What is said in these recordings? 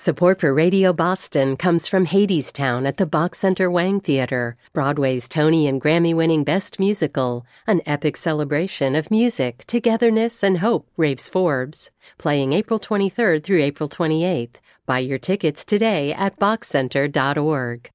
Support for Radio Boston comes from Hadestown at the Bach Center Wang Theater, Broadway's Tony and Grammy-winning Best Musical, an epic celebration of music, togetherness, and hope, raves Forbes. Playing April 23rd through April 28th. Buy your tickets today at bachcenter.org.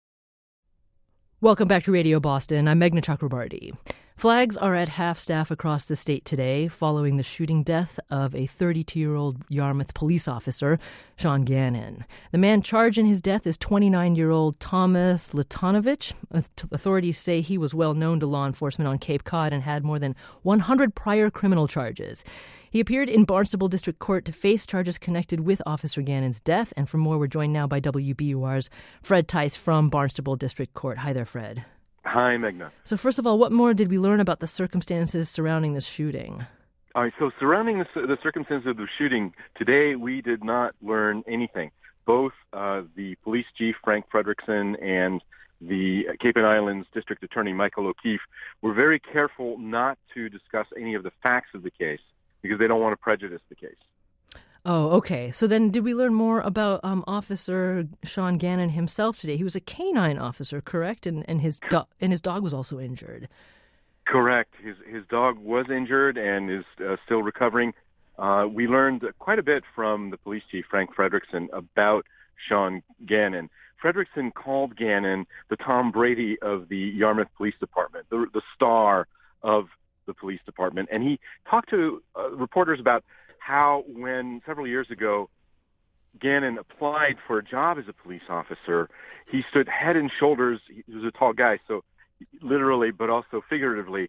Welcome back to Radio Boston. I'm Meghna Chakrabarti. Flags are at half-staff across the state today following the shooting death of a 32-year-old Yarmouth police officer, Sean Gannon. The man charged in his death is 29-year-old Thomas Latanovich. Authorities say he was well known to law enforcement on Cape Cod and had more than 100 prior criminal charges. He appeared in Barnstable District Court to face charges connected with Officer Gannon's death. And for more, we're joined now by WBUR's Fred Tice from Barnstable District Court. Hi there, Fred. Hi, Meghna. So first of all, what more did we learn about the circumstances surrounding this shooting? All right, so surrounding the circumstances of the shooting, today we did not learn anything. Both the police chief, Frank Frederickson, and the Cape and Islands District Attorney, Michael O'Keefe, were very careful not to discuss any of the facts of the case because they don't want to prejudice the case. Oh, okay. So then did we learn more about Officer Sean Gannon himself today? He was a canine officer, correct? And his dog was also injured. Correct. His dog was injured and is still recovering. We learned quite a bit from the police chief, Frank Frederickson, about Sean Gannon. Frederickson called Gannon the Tom Brady of the Yarmouth Police Department, the star of the police department. And he talked to reporters about how when several years ago Gannon applied for a job as a police officer, he stood head and shoulders, he was a tall guy, so literally but also figuratively,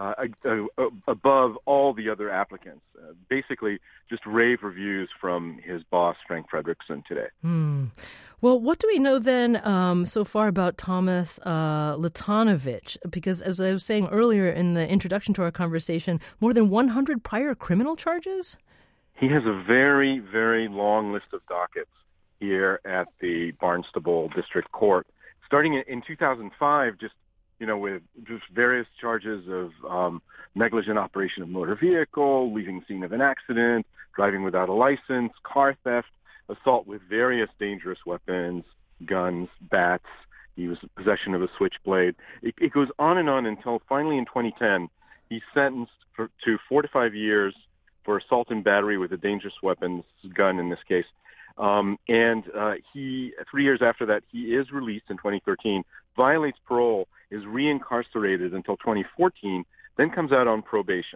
above all the other applicants. Basically, just rave reviews from his boss, Frank Frederickson, today. Well, what do we know then so far about Thomas Latanovich? Because as I was saying earlier in the introduction to our conversation, more than 100 prior criminal charges? He has a very, very long list of dockets here at the Barnstable District Court, starting in 2005, with just various charges of negligent operation of motor vehicle, leaving scene of an accident, driving without a license, car theft, assault with various dangerous weapons, guns, bats. He was in possession of a switchblade. It goes on until finally in 2010, he's sentenced to 4 to 5 years for assault and battery with a dangerous weapons, gun in this case. He, 3 years after that, he is released in 2013, violates parole, is reincarcerated until 2014, then comes out on probation.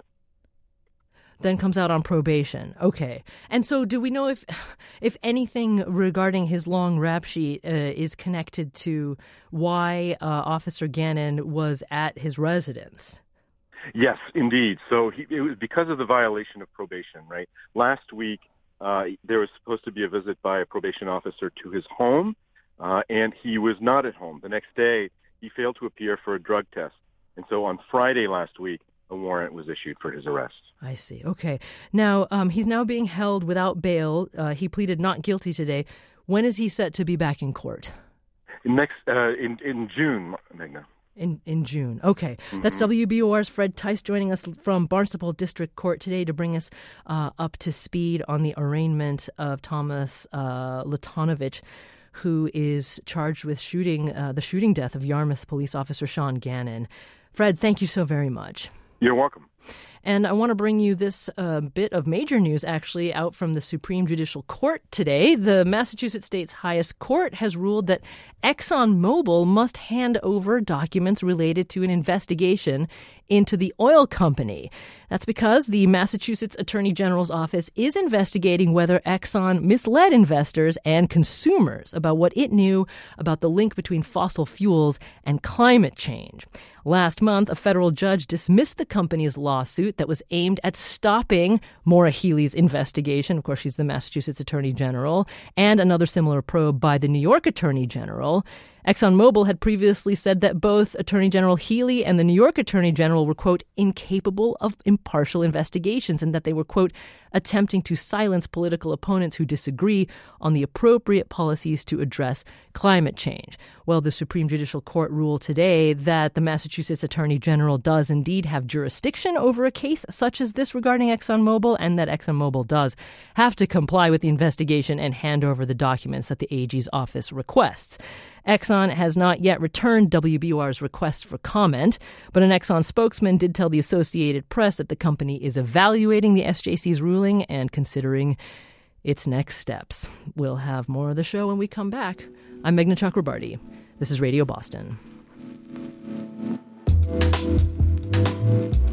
Okay. And so do we know if anything regarding his long rap sheet is connected to why Officer Gannon was at his residence? Yes, indeed. So it was because of the violation of probation, right? Last week, there was supposed to be a visit by a probation officer to his home, and he was not at home. The next day, he failed to appear for a drug test. And so on Friday last week, a warrant was issued for his arrest. I see. Okay. Now, he's now being held without bail. He pleaded not guilty today. When is he set to be back in court? In June, Meghna. In June. Okay. Mm-hmm. That's WBUR's Fred Tice joining us from Barnstable District Court today to bring us up to speed on the arraignment of Thomas Latanovich, who is charged with the shooting death of Yarmouth police officer Sean Gannon. Fred, thank you so very much. You're welcome. And I want to bring you this bit of major news, actually, out from the Supreme Judicial Court today. The Massachusetts state's highest court has ruled that ExxonMobil must hand over documents related to an investigation into the oil company. That's because the Massachusetts Attorney General's office is investigating whether Exxon misled investors and consumers about what it knew about the link between fossil fuels and climate change. Last month, a federal judge dismissed the company's lawsuit that was aimed at stopping Maura Healey's investigation. Of course, she's the Massachusetts Attorney General, and another similar probe by the New York Attorney General. ExxonMobil had previously said that both Attorney General Healy and the New York Attorney General were, quote, incapable of impartial investigations, and that they were, quote, attempting to silence political opponents who disagree on the appropriate policies to address climate change. Well, the Supreme Judicial Court ruled today that the Massachusetts Attorney General does indeed have jurisdiction over a case such as this regarding ExxonMobil, and that ExxonMobil does have to comply with the investigation and hand over the documents that the AG's office requests. Exxon has not yet returned WBUR's request for comment, but an Exxon spokesman did tell the Associated Press that the company is evaluating the SJC's ruling and considering its next steps. We'll have more of the show when we come back. I'm Meghna Chakrabarti. This is Radio Boston.